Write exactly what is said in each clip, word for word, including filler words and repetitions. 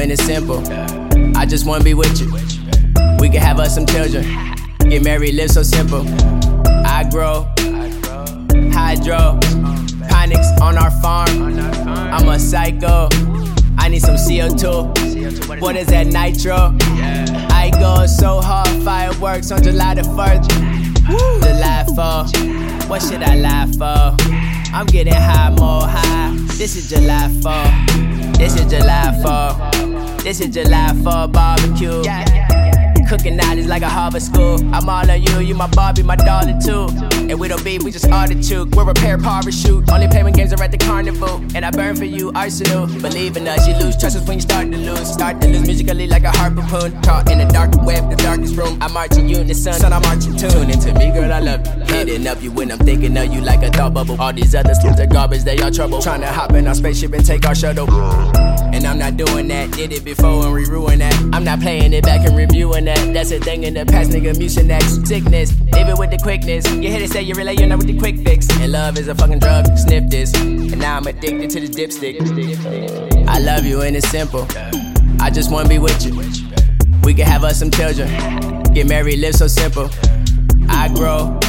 and it's simple. I just wanna be with you. We can have us some children. Get married, live so simple. I grow, hydroponics on our farm. I'm a psycho. I need some C O two. What is that, nitro? I go so hard, fireworks on July the first. July fourth, what should I lie for? I'm getting high, more high. This is July fourth. This is July fourth. This is July fourth barbecue. Cooking out is like a Harvard school. I'm all on you, you my Barbie, my darling too. And we don't beef, we just artichoke. We're a pair of parachute. Only payment games are at the carnival. And I burn for you, arsenal. Believe in us, you lose trust us when you start to lose. Start to lose musically like a harpoon. Caught in the dark web, the darkest room. I'm marching you in the sun, son, I'm marching too. Tune into me, girl, I love you. Hitting up you when I'm thinking of you like a thought bubble. All these other sluts are garbage, they all trouble. Trying to hop in our spaceship and take our shuttle. And I'm not doing that, did it before and we ruin that. I'm not playing it back and reviewing that. That's a thing in the past, nigga, mucinex. Sickness, live it with the quickness. You hear they say you really, you're not with the quick fix. And love is a fucking drug, sniff this. And now I'm addicted to the dipstick. I love you and it's simple. I just wanna be with you. We can have us some children. Get married, live so simple. I grow,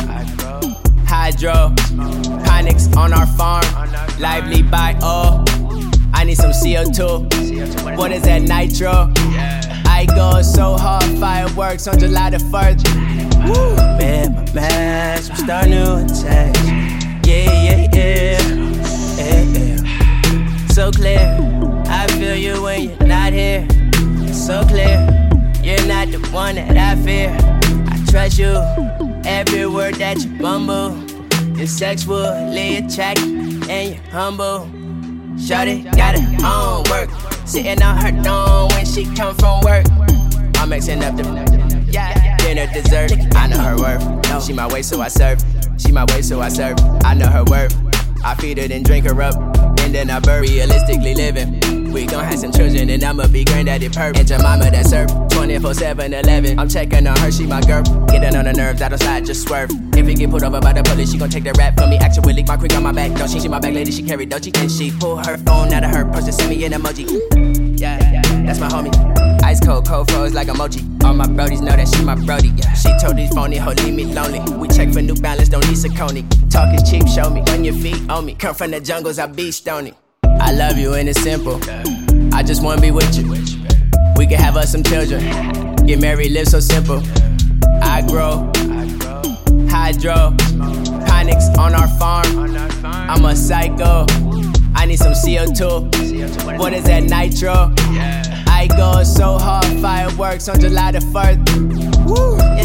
hydroponics on our farm. Lively bio. I need some C O two. What is that, nitro? I go so hard, fireworks on July the first. Woo! Man, my mask, I'm starting to attach. Yeah, yeah, yeah, yeah, yeah. So clear, I feel you when you're not here. It's so clear, you're not the one that I fear. I trust you, every word that you bumble. You're sexually attractive and you're humble. Shawty got her own work, sitting on her throne when she come from work. I'm mixing up the yeah, dinner, dessert. I know her worth. She my way, so I serve. She my way, so I serve. I know her worth. I feed her, then drink her up, and then I burn. Realistically living, we gon' have some children, and I'ma be granddaddy perp. And your mama that serve twenty-four seven eleven. I'm checking on her, she my girl. Getting on her nerves, I don't slide, just swerve. If it get pulled over by the police, she gon' take the rap from me. Actually, my queen on my back. Don't she? She my back lady, she carry Dolce. And she pull her phone out of her purse and send me an emoji. Yeah, yeah, that's my homie. Ice cold, cold froze like a mochi. All my brodies know that she my brody. Yeah. She told these phony ho, leave me lonely. We check for New Balance, don't need Saucony. Talk is cheap, show me. Run your feet on me. Come from the jungles, I be stony. I love you and it's simple. I just wanna be with you. We can have us some children. Get married, live so simple. I grow, hydroponics on our farm. I'm a psycho. I need some C O two. What is that, nitro? I go so hard, fireworks on July the first. Woo!